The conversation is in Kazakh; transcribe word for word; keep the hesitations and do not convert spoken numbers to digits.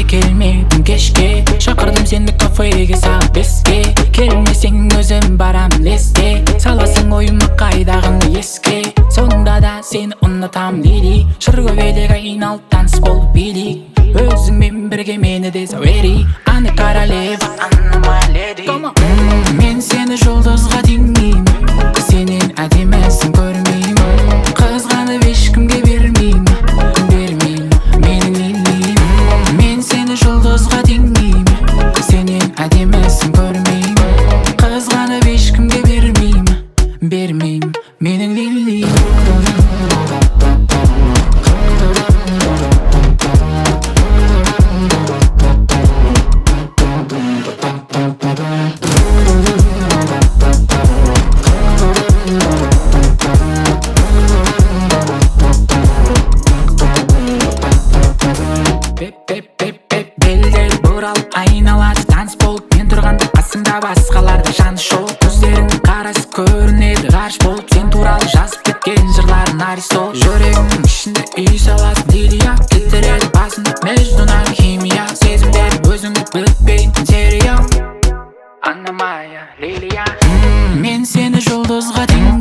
неге келмедің кешке? Шақырдым сені кафеге сағат беске. Келмесең өзім барам леске. Саласың ойыма қайдағыны еске. Сонда да сені ұнатам лили. Шыргөбелек айналып таныс болып билик. Өзіңмен бірге мені де зәуери. Аны королева, Анна my lady. Мен сені жұлдызға теңеймін. Сенен әдемісін көрмеймін. Қызғанып ешкімге бермеймін. Бермеймін менің лилиім. Мен сені жұлдызға теңеймін. Сенен әдемісін көрмеймін. Қызғанып ешкімге бермеймін. Бермеймін менің лилиім. Белдер бұралып айналады таныс болып. Мен тұрғанда қасыңда басқаларды жаны шоу. Көздеріңнің қарасы көрінеді ғарыш болып. Сен туралы жазып кеткен жырларын Аристол. Жүрегімнің ішінде үй салады Лилия. Кетіреді басында между нами химия. Сезімдер өзіңді біліппейтін серия. Анна моя Лилия. Мен сені жұлдызға теңеймін.